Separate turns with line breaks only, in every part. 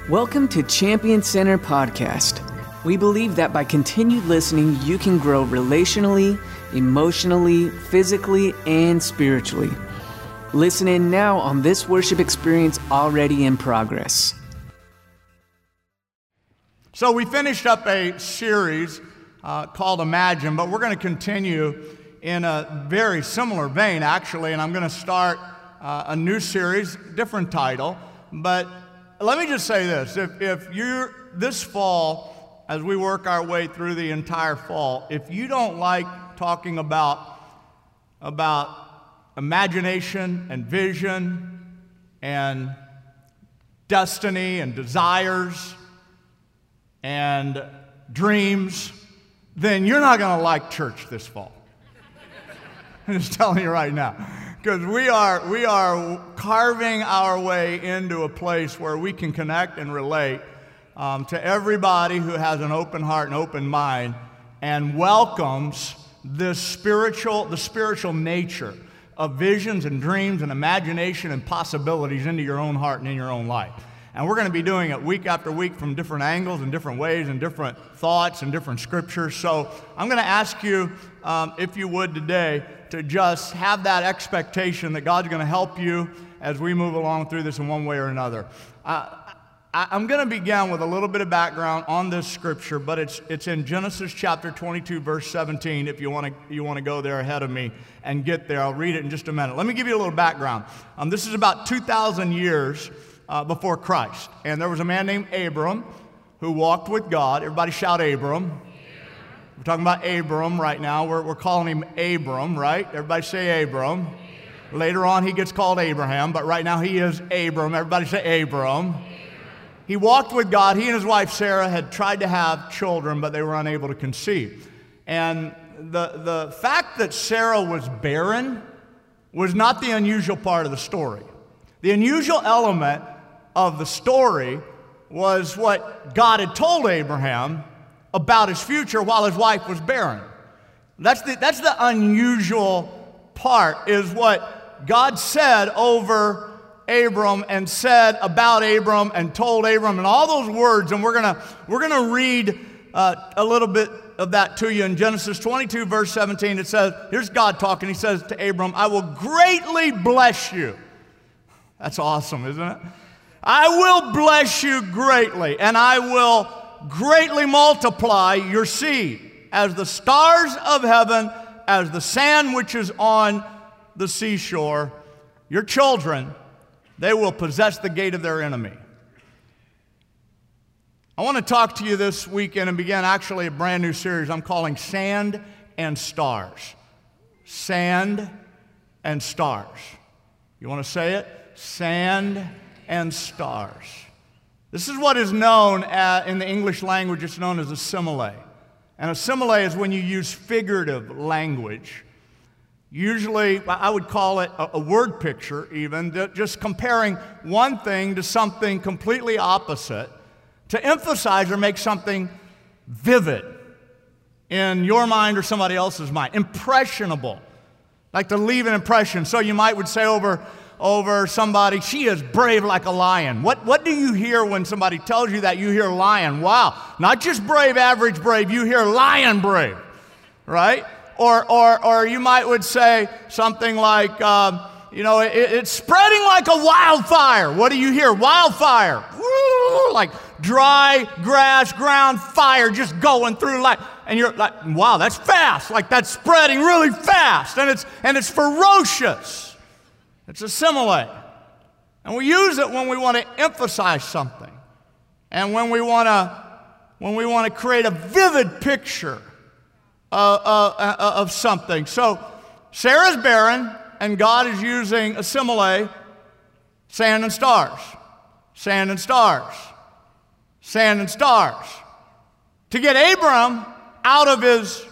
Welcome to Champion Center Podcast. We believe that by continued listening, you can grow relationally, emotionally, physically, and spiritually. Listen in now on this worship experience already in progress.
So we finished up a series called Imagine, but we're going to continue in a very similar vein, actually, and I'm going to start a new series, different title. But let me just say this. If you're this fall, as we work our way through the entire fall, if you don't like talking about imagination and vision and destiny and desires and dreams, then you're not going to like church this fall. I'm just telling you right now. Because we are carving our way into a place where we can connect and relate to everybody who has an open heart and open mind and welcomes the spiritual nature of visions and dreams and imagination and possibilities into your own heart and in your own life. And we're going to be doing it week after week from different angles and different ways and different thoughts and different scriptures. So I'm going to ask you, if you would today, to just have that expectation that God's going to help you as we move along through this in one way or another. I'm going to begin with a little bit of background on this scripture, but it's in Genesis chapter 22, verse 17, if you want to go there ahead of me and get there. I'll read it in just a minute. Let me give you a little background. This is about 2,000 years before Christ, and there was a man named Abram who walked with God. Everybody shout Abram. We're talking about Abram right now. We're calling him Abram, right? Everybody say Abram. Later on, he gets called Abraham, but right now he is Abram. Everybody say Abram. He walked with God. He and his wife Sarah had tried to have children, but they were unable to conceive. And the fact that Sarah was barren was not the unusual part of the story. The unusual element of the story was what God had told Abraham about his future while his wife was barren. That's the unusual part, is what God said over Abram and said about Abram and told Abram and all those words. And we're gonna read a little bit of that to you in Genesis 22, verse 17. It says, here's God talking. He says to Abram, "I will greatly bless you." That's awesome, isn't it? "I will bless you greatly, and I will greatly multiply your seed as the stars of heaven, as the sand which is on the seashore. Your children, they will possess the gate of their enemy." I want to talk to you this weekend and begin actually a brand new series I'm calling Sand and Stars. Sand and Stars. You want to say it? Sand and stars. This is what is known in the English language, it's known as a simile. And a simile is when you use figurative language. Usually, I would call it a word picture even, just comparing one thing to something completely opposite to emphasize or make something vivid in your mind or somebody else's mind. Impressionable, like to leave an impression. So you would say over somebody, "She is brave like a lion." What do you hear when somebody tells you that? You hear lion. Wow. Not just brave, average brave. You hear lion brave, right? Or you would say something like, it's spreading like a wildfire. What do you hear? Wildfire. Woo, like dry grass, ground fire just going through like, and you're like, wow, that's fast. Like that's spreading really fast. And it's ferocious. It's a simile. And we use it when we want to emphasize something. And when we want to create a vivid picture of something. So Sarah's barren, and God is using a simile, sand and stars. Sand and stars. Sand and stars. To get Abram out of his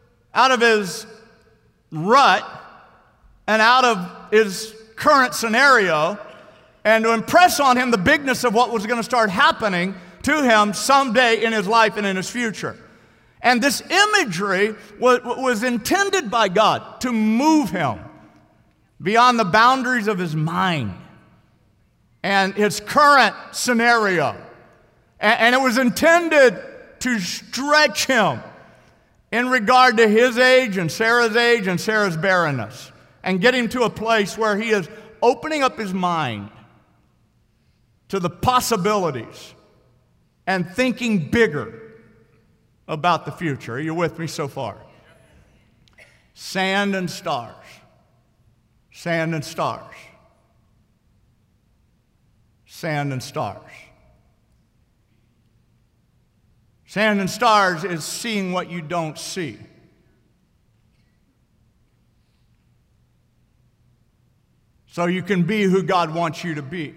rut and out of his current scenario, and to impress on him the bigness of what was going to start happening to him someday in his life and in his future. And this imagery was intended by God to move him beyond the boundaries of his mind and his current scenario And it was intended to stretch him in regard to his age and Sarah's barrenness, and get him to a place where he is opening up his mind to the possibilities and thinking bigger about the future. Are you with me so far? Sand and stars. Sand and stars. Sand and stars. Sand and stars is seeing what you don't see. So you can be who God wants you to be.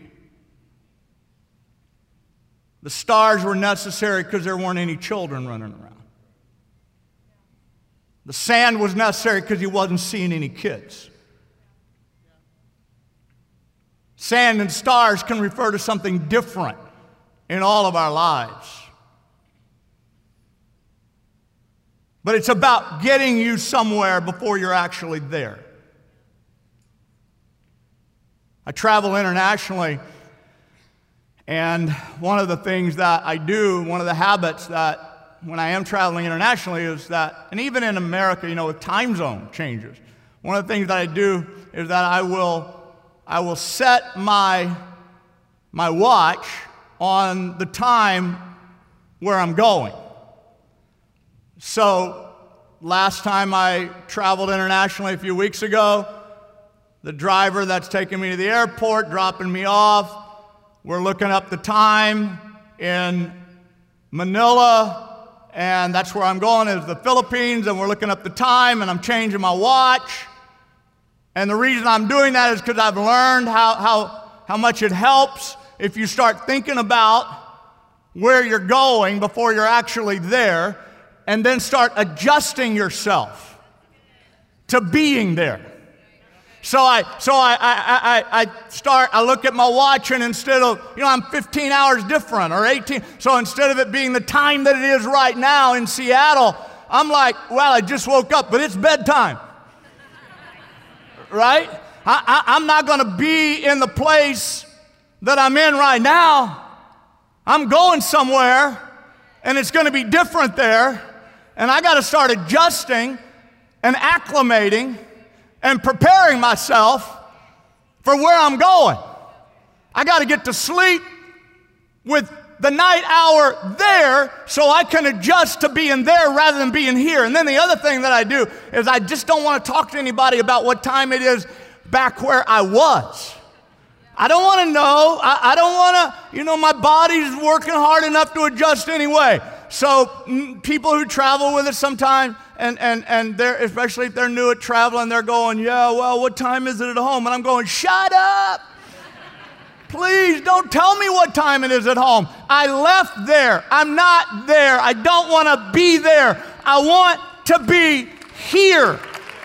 The stars were necessary because there weren't any children running around. The sand was necessary because he wasn't seeing any kids. Sand and stars can refer to something different in all of our lives. But it's about getting you somewhere before you're actually there. I travel internationally, and one of the things that I do, one of the habits that when I am traveling internationally is that, and even in America, with time zone changes, one of the things that I do is that I will set my watch on the time where I'm going. So last time I traveled internationally a few weeks ago, the driver that's taking me to the airport, dropping me off, we're looking up the time in Manila, and that's where I'm going, is the Philippines, and we're looking up the time, and I'm changing my watch. And the reason I'm doing that is because I've learned how much it helps if you start thinking about where you're going before you're actually there, and then start adjusting yourself to being there. So I look at my watch, and instead of, I'm 15 hours different or 18. So instead of it being the time that it is right now in Seattle, I'm like, well, I just woke up, but it's bedtime. Right? I'm not going to be in the place that I'm in right now. I'm going somewhere, and it's going to be different there. And I got to start adjusting and acclimating and preparing myself for where I'm going. I got to get to sleep with the night hour there so I can adjust to being there rather than being here. And then the other thing that I do is I just don't want to talk to anybody about what time it is back where I was. I don't want to know. I don't want to, my body's working hard enough to adjust anyway. So people who travel with us sometimes, and they're, especially if they're new at traveling, they're going, yeah, well, what time is it at home? And I'm going, shut up. Please don't tell me what time it is at home. I left there. I'm not there. I don't want to be there. I want to be here.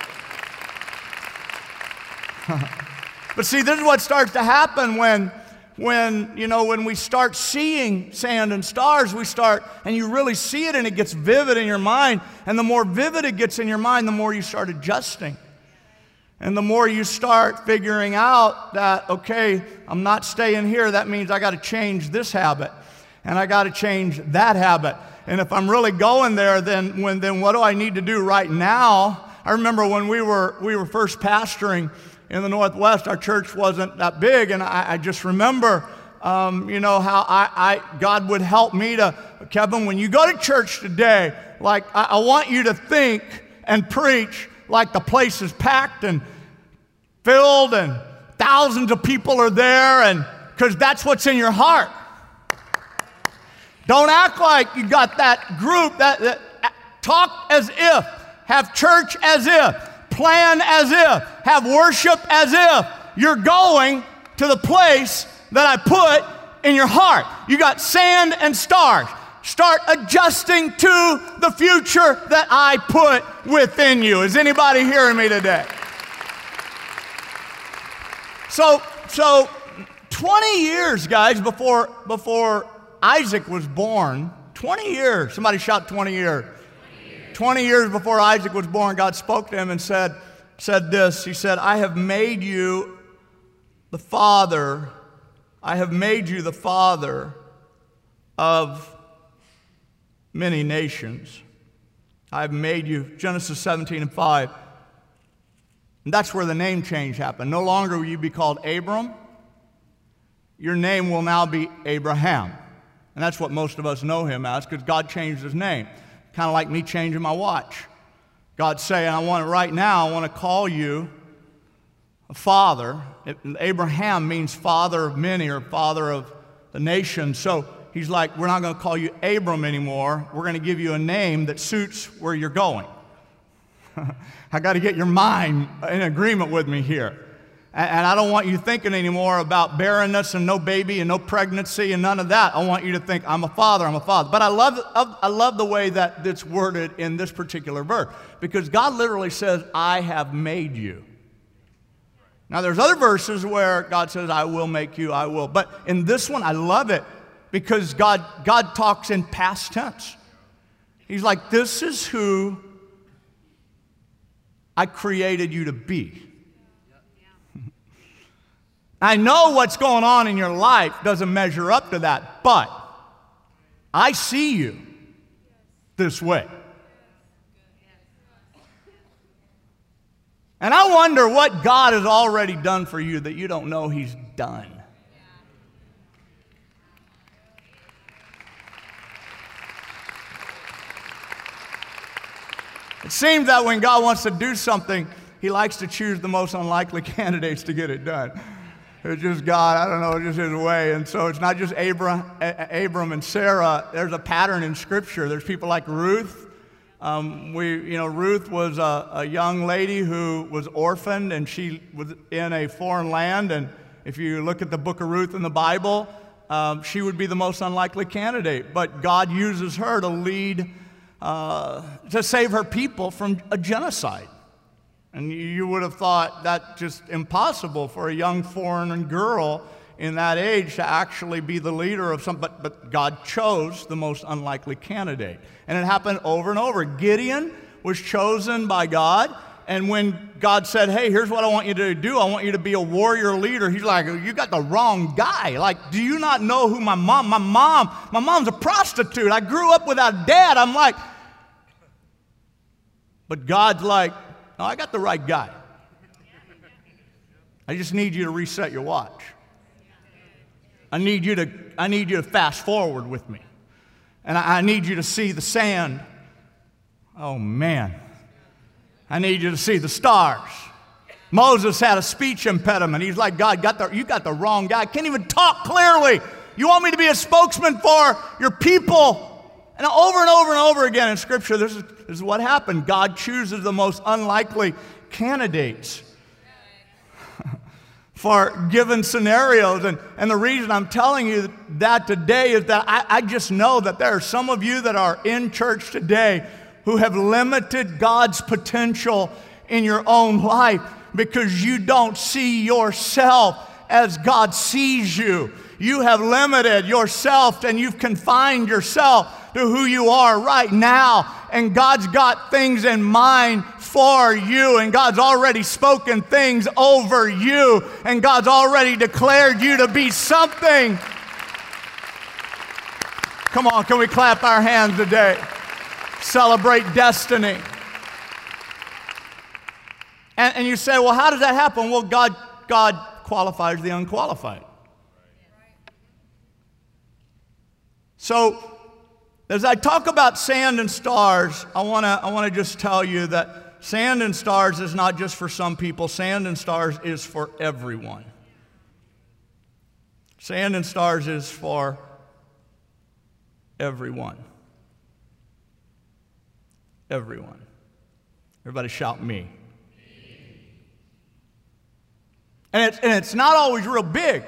But see, this is what starts to happen when we start seeing sand and stars, and you really see it, and it gets vivid in your mind. And the more vivid it gets in your mind, the more you start adjusting. And the more you start figuring out that, okay, I'm not staying here, that means I got to change this habit, and I got to change that habit. And if I'm really going there, then what do I need to do right now? I remember when we were first pastoring in the Northwest, our church wasn't that big, and I just remember, how God would help me to, Kevin, when you go to church today, like I want you to think and preach like the place is packed and filled and thousands of people are there, and because that's what's in your heart. Don't act like you got that group that talk as if, have church as if, plan as if, have worship as if you're going to the place that I put in your heart. You got sand and stars. Start adjusting to the future that I put within you. Is anybody hearing me today? So 20 years, guys, before Isaac was born, 20 years, somebody shout 20 years. 20 years before Isaac was born, God spoke to him and said this. He said, I have made you the father of many nations. I've made you, Genesis 17:5. And that's where the name change happened. No longer will you be called Abram. Your name will now be Abraham. And that's what most of us know him as, because God changed his name. Kind of like me changing my watch. God's saying, I want to call you a father. Abraham means father of many, or father of the nation. So he's like, we're not going to call you Abram anymore. We're going to give you a name that suits where you're going. I got to get your mind in agreement with me here. And I don't want you thinking anymore about barrenness and no baby and no pregnancy and none of that. I want you to think, I'm a father, I'm a father. But I love the way that it's worded in this particular verse, because God literally says, I have made you. Now, there's other verses where God says, I will make you, I will. But in this one, I love it because God talks in past tense. He's like, this is who I created you to be. I know what's going on in your life doesn't measure up to that, but I see you this way. And I wonder what God has already done for you that you don't know He's done. It seems that when God wants to do something, He likes to choose the most unlikely candidates to get it done. It's just God, I don't know, it's just His way. And so it's not just Abram and Sarah. There's a pattern in Scripture. There's people like Ruth. Ruth was a young lady who was orphaned, and she was in a foreign land. And if you look at the book of Ruth in the Bible, she would be the most unlikely candidate. But God uses her to lead, to save her people from a genocide. And you would have thought that's just impossible for a young foreign girl in that age to actually be the leader of something. But God chose the most unlikely candidate. And it happened over and over. Gideon was chosen by God. And when God said, hey, here's what I want you to do. I want you to be a warrior leader. He's like, you got the wrong guy. Like, do you not know who my mom's a prostitute. I grew up without a dad. I'm like, but God's like, no, I got the right guy. I just need you to reset your watch. I need you to fast forward with me. And I need you to see the sand. Oh, man. I need you to see the stars. Moses had a speech impediment. He's like, God, you got the wrong guy. I can't even talk clearly. You want me to be a spokesman for your people? And over and over and over again in Scripture, this is what happened. God chooses the most unlikely candidates for given scenarios. And the reason I'm telling you that today is that I just know that there are some of you that are in church today who have limited God's potential in your own life because you don't see yourself as God sees you. You have limited yourself and you've confined yourself to who you are right now. And God's got things in mind for you. And God's already spoken things over you. And God's already declared you to be something. Come on, can we clap our hands today? Celebrate destiny. And you say, well, how does that happen? Well, God qualifies the unqualified. So, as I talk about sand and stars, I want to just tell you that sand and stars is not just for some people. Sand and stars is for everyone. Sand and stars is for everyone. Everyone. Everybody shout me. And it's not always real big.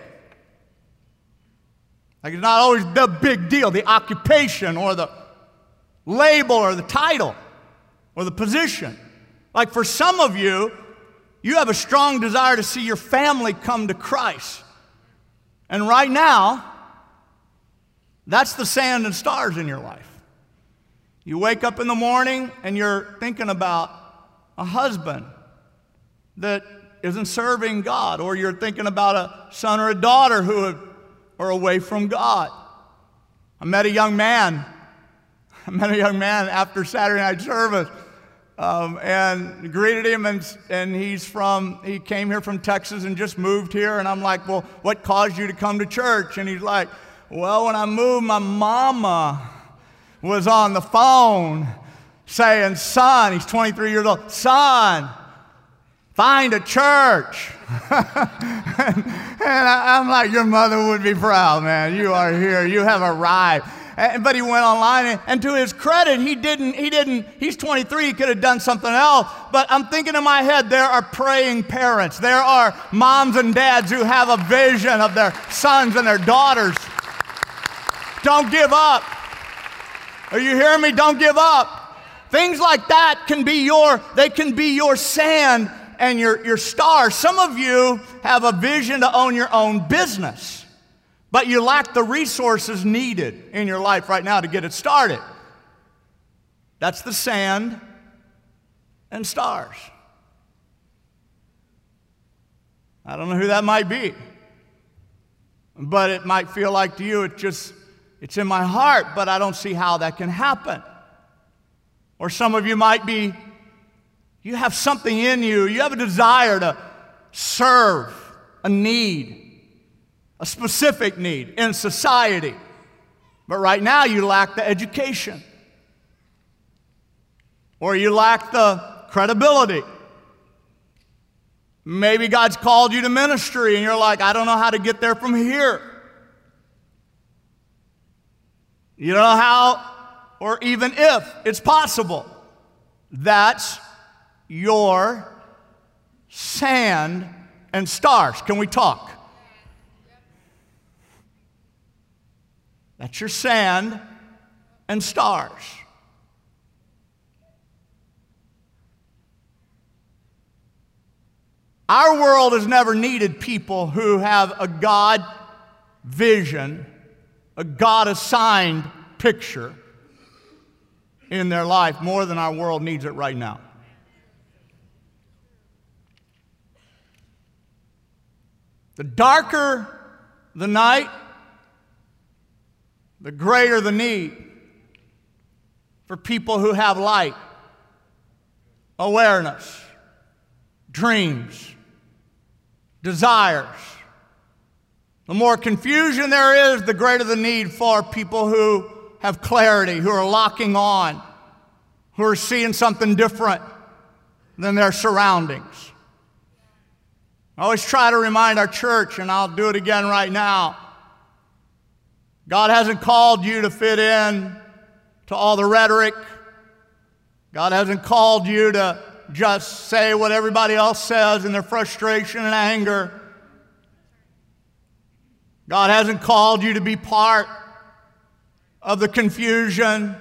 Like, it's not always the big deal, the occupation or the label or the title or the position. Like, for some of you, you have a strong desire to see your family come to Christ. And right now, that's the sand and stars in your life. You wake up in the morning and you're thinking about a husband that isn't serving God, or you're thinking about a son or a daughter who are away from God. I met a young man after Saturday night service, and greeted him, and he came here from Texas and just moved here, and I'm like, well, what caused you to come to church? And he's like, well, when I moved, my mama was on the phone saying, son, he's 23 years old, son, find a church. and I'm like, your mother would be proud, man. You are here. You have arrived. But he went online, and to his credit, he's 23, he could have done something else. But I'm thinking in my head, there are praying parents. There are moms and dads who have a vision of their sons and their daughters. Don't give up. Are you hearing me? Don't give up. Things like that can be your sand and your stars. Some of you have a vision to own your own business, but you lack the resources needed in your life right now to get it started. That's the sand and stars. I don't know who that might be, but it might feel like to you it's in my heart, but I don't see how that can happen. Or some of you might be, you have something in you, you have a desire to serve a need, a specific need in society. But right now you lack the education, or you lack the credibility. Maybe God's called you to ministry and you're like, I don't know how to get there from here. You don't know how, or even if it's possible. That's your sand and stars. Can we talk? That's your sand and stars. Our world has never needed people who have a God vision, a God-assigned picture in their life more than our world needs it right now. The darker the night, the greater the need for people who have light, awareness, dreams, desires. The more confusion there is, the greater the need for people who have clarity, who are locking on, who are seeing something different than their surroundings. I always try to remind our church, and I'll do it again right now, God hasn't called you to fit in to all the rhetoric. God hasn't called you to just say what everybody else says in their frustration and anger. God hasn't called you to be part of the confusion,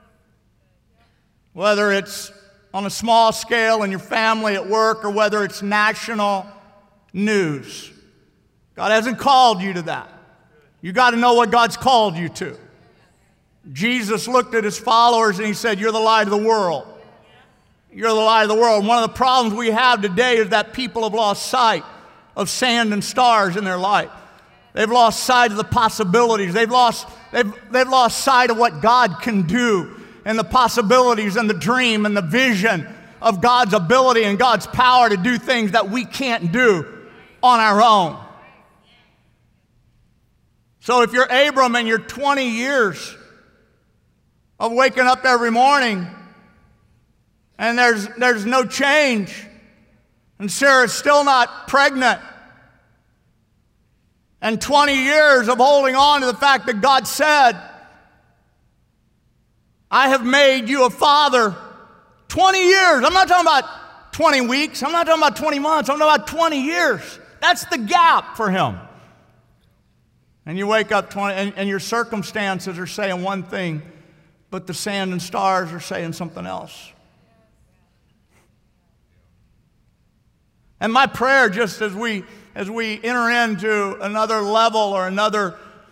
whether it's on a small scale in your family, at work, or whether it's national news. God hasn't called you to that. You got to know what God's called you to. Jesus looked at his followers and he said, you're the light of the world. You're the light of the world. And one of the problems we have today is that people have lost sight of sand and stars in their life. They've lost sight of the possibilities. They've lost sight of what God can do, and the possibilities and the dream and the vision of God's ability and God's power to do things that we can't do on our own. So if you're Abram and you're 20 years of waking up every morning and there's no change, and Sarah's still not pregnant, and 20 years of holding on to the fact that God said, I have made you a father. 20 years. I'm not talking about 20 weeks. I'm not talking about 20 months. I'm talking about 20 years. That's the gap for him. And you wake up 20, and your circumstances are saying one thing, but the sand and stars are saying something else. And my prayer, just as we enter into another level or another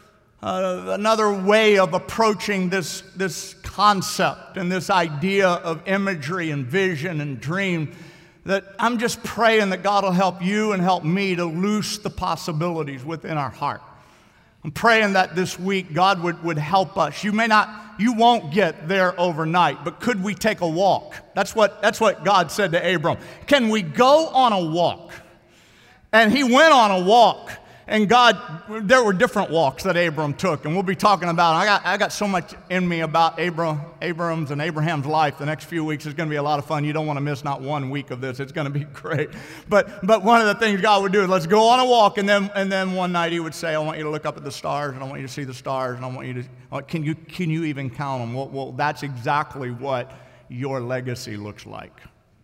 way of approaching this concept and this idea of imagery and vision and dream, that I'm just praying that God will help you and help me to loose the possibilities within our heart. I'm praying that this week God would help us. You won't get there overnight, but could we take a walk? That's what God said to Abram. Can we go on a walk? And he went on a walk. And there were different walks that Abram took, and we'll be talking about it. I got so much in me about Abram's and Abraham's life. The next few weeks is going to be a lot of fun. You don't want to miss not one week of this. It's going to be great. But one of the things God would do is let's go on a walk, and then one night he would say, I want you to look up at the stars, and I want you to see the stars, and I want you to, can you even count them? Well, that's exactly what your legacy looks like.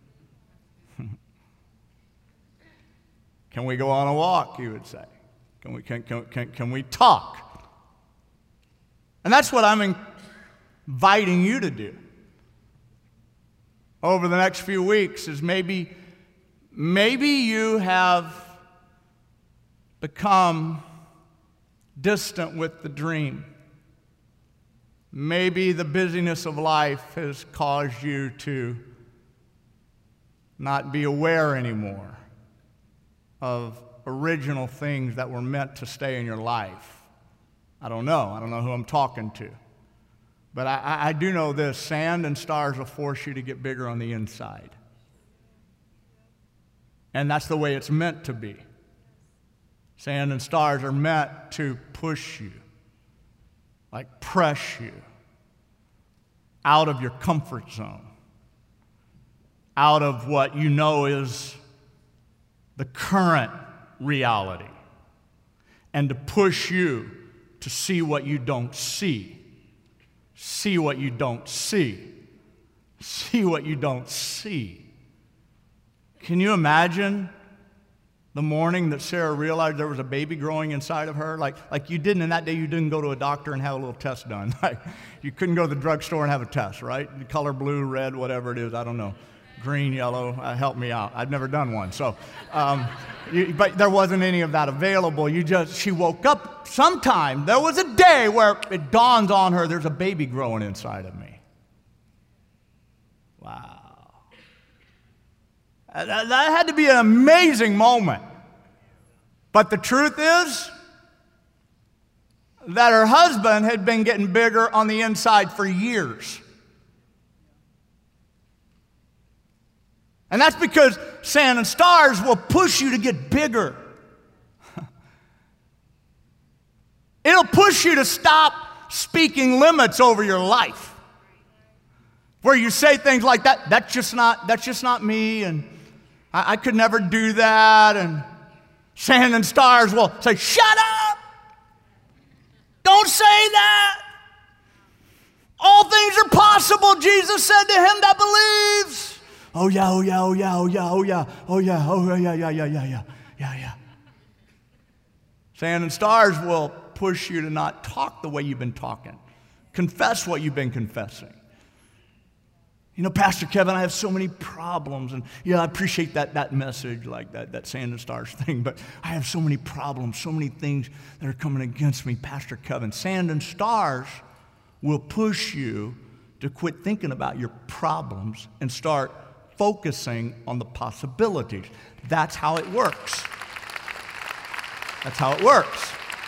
Can we go on a walk, he would say. Can we talk? And that's what I'm inviting you to do over the next few weeks is maybe you have become distant with the dream. Maybe the busyness of life has caused you to not be aware anymore of original things that were meant to stay in your life. I don't know who I'm talking to. But I do know this, sand and stars will force you to get bigger on the inside. And that's the way it's meant to be. Sand and stars are meant to push you, like press you out of your comfort zone, out of what you know is the current reality, and to push you to see what you don't see. See what you don't see. See what you don't see. Can you imagine the morning that Sarah realized there was a baby growing inside of her? Like you didn't, in that day you didn't go to a doctor and have a little test done. Like you couldn't go to the drugstore and have a test, right? The color blue, red, whatever it is, I don't know. Green, yellow, help me out. I've never done one. So, but there wasn't any of that available. She woke up sometime. There was a day where it dawns on her, there's a baby growing inside of me. Wow. That had to be an amazing moment. But the truth is that her husband had been getting bigger on the inside for years. And that's because sand and stars will push you to get bigger. It'll push you to stop speaking limits over your life. Where you say things like that, that's just not me, and I could never do that. And sand and stars will say, shut up! Don't say that! All things are possible, Jesus said to him that believes. Oh yeah, oh yeah, oh yeah, oh yeah, oh yeah, oh yeah, oh yeah. Sand and stars will push you to not talk the way you've been talking. Confess what you've been confessing. You know, Pastor Kevin, I have so many problems, and yeah, I appreciate that message, like that sand and stars thing, but I have so many problems, so many things that are coming against me, Pastor Kevin. Sand and stars will push you to quit thinking about your problems and start focusing on the possibilities. That's how it works. That's how it works.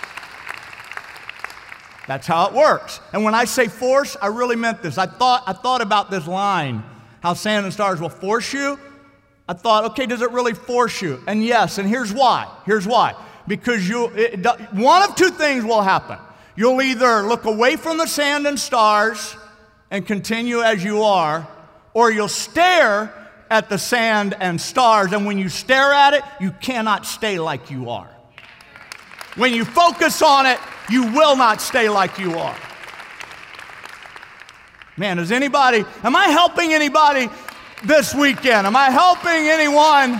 That's how it works. And when I say force, I really meant this. I thought about this line, how sand and stars will force you. I thought, okay, does it really force you? And yes, and here's why. Here's why. Because one of two things will happen. You'll either look away from the sand and stars and continue as you are, or you'll stare at the sand and stars, and when you stare at it, you cannot stay like you are. When you focus on it, you will not stay like you are. Man, am I helping anybody this weekend? Am I helping anyone?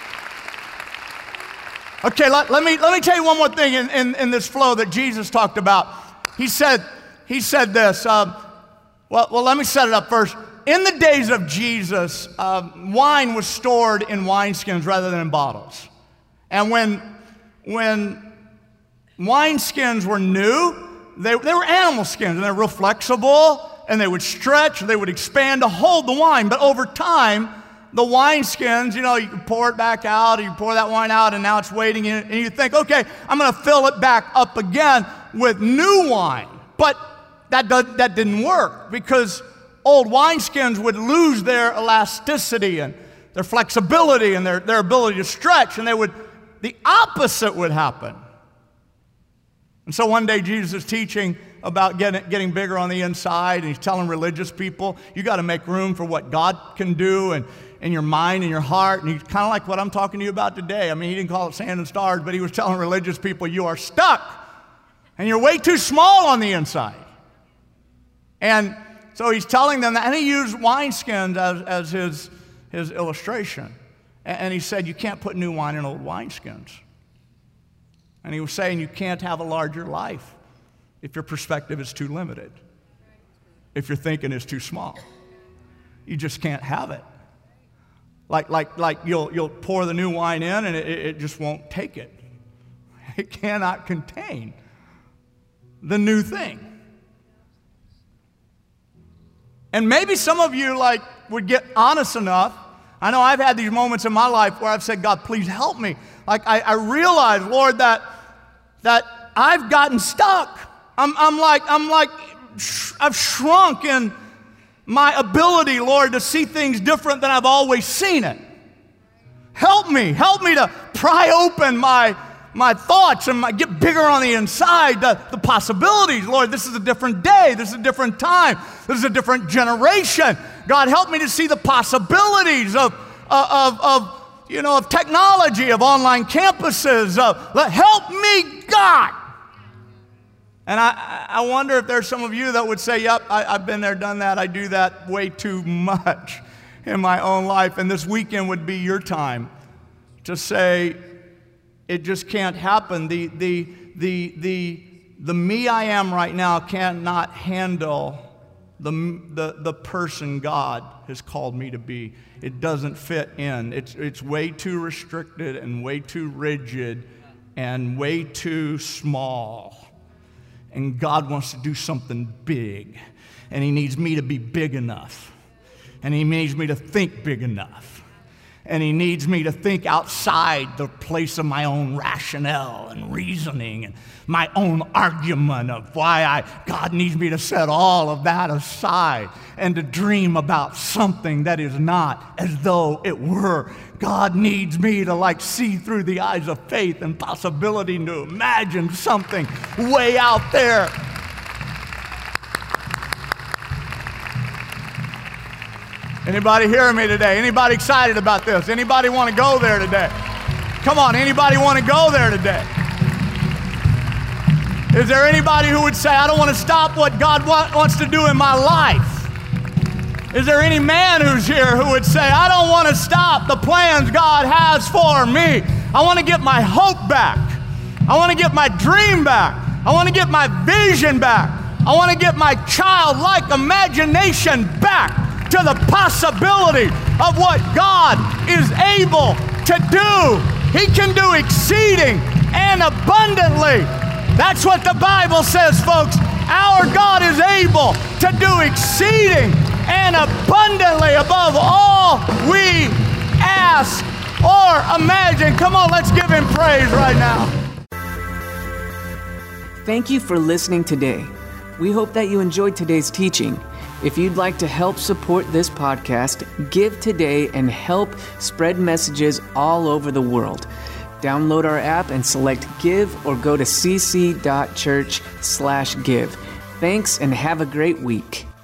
Okay, let me tell you one more thing in this flow that Jesus talked about. He said this. Well, let me set it up first. In the days of Jesus, wine was stored in wineskins rather than in bottles. And when wineskins were new, they were animal skins, and they're real flexible, and they would stretch, they would expand to hold the wine. But over time, the wineskins, you can pour it back out, you pour that wine out, and now it's waiting, and you think, okay, I'm going to fill it back up again. with new wine. But that didn't work because old wineskins would lose their elasticity and their flexibility and their ability to stretch, and the opposite would happen. And so one day Jesus is teaching about getting bigger on the inside, and he's telling religious people, you got to make room for what God can do and in your mind and your heart. And he's kind of like what I'm talking to you about today. I mean, he didn't call it sand and stars, but he was telling religious people, you are stuck and you're way too small on the inside. And so he's telling them that, and he used wineskins as his illustration. And he said, you can't put new wine in old wineskins. And he was saying you can't have a larger life if your perspective is too limited, if your thinking is too small. You just can't have it. Like you'll pour the new wine in and it just won't take it. It cannot contain the new thing. And maybe some of you would get honest enough. I know I've had these moments in my life where I've said, God, please help me. I realize, Lord, that I've gotten stuck. I've shrunk in my ability, Lord, to see things different than I've always seen it. Help me to pry open my thoughts and get bigger on the inside, the possibilities. Lord, this is a different day. This is a different time. This is a different generation. God, help me to see the possibilities of technology, of online campuses. Help me, God. And I wonder if there's some of you that would say, yep, I've been there, done that. I do that way too much in my own life. And this weekend would be your time to say, it just can't happen. The me I am right now cannot handle the person God has called me to be. It doesn't fit in. It's way too restricted and way too rigid and way too small. And God wants to do something big. And he needs me to be big enough. And he needs me to think big enough. And he needs me to think outside the place of my own rationale and reasoning and my own argument of why God needs me to set all of that aside and to dream about something that is not as though it were. God needs me to see through the eyes of faith and possibility and to imagine something way out there. Anybody hearing me today? Anybody excited about this? Anybody want to go there today? Come on, anybody want to go there today? Is there anybody who would say, I don't want to stop what God wants to do in my life? Is there any man who's here who would say, I don't want to stop the plans God has for me? I want to get my hope back. I want to get my dream back. I want to get my vision back. I want to get my childlike imagination back to the possibility of what God is able to do. He can do exceeding and abundantly. That's what the Bible says, folks. Our God is able to do exceeding and abundantly above all we ask or imagine. Come on, let's give him praise right now.
Thank you for listening today. We hope that you enjoyed today's teaching. If you'd like to help support this podcast, give today and help spread messages all over the world. Download our app and select Give or go to cc.church/give. Thanks and have a great week.